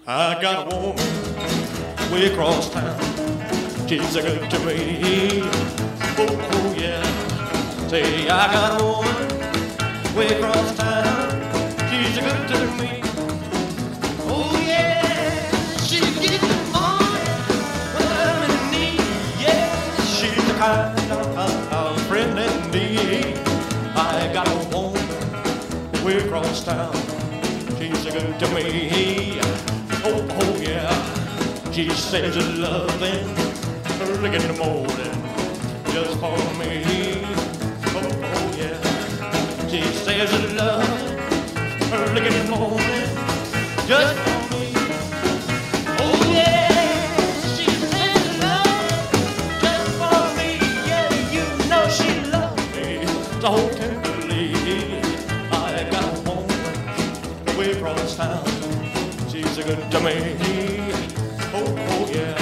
I got a woman way across town. She's a good to me. Oh yeah. Say I got a woman way across town. She's a good to me. Oh yeah. She gets on when I'm in need. Yeah. She's the kind of friend indeed. I got a woman way across town. She's a good to me. Oh yeah. She says a loving early in the morning just for me. Oh yeah. She says a loving early in the morning just for me. Oh yeah. She says a loving just for me. Yeah, you know she loves me so tenderly. I got a woman way across town. She's a good to me. Oh yeah.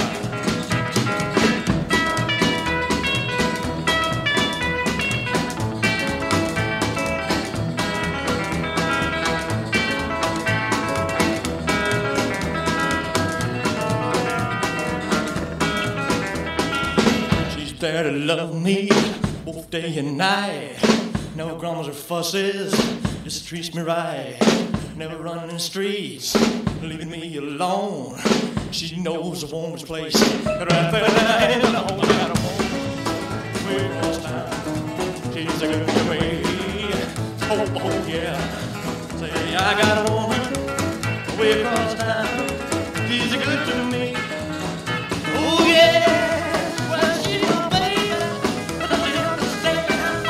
She's there to love me both day and night. No grumbles or fusses, just treats me right. Never running the streets, leaving me alone. She knows a woman's place right there in the home. I got a woman way across town. She's a good to me. Oh yeah. Say I got a woman way across town. She's a good to me. Oh yeah. Well, she's my baby, but I don't understand.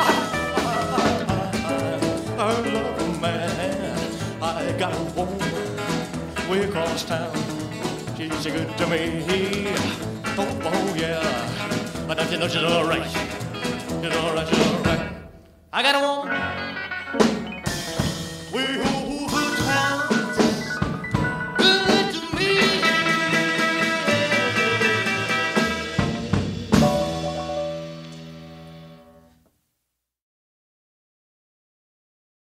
I love a man. I got a woman way across town. She's a good to me. Oh yeah. But don't you know she's alright? She's alright, she's alright. I got a woman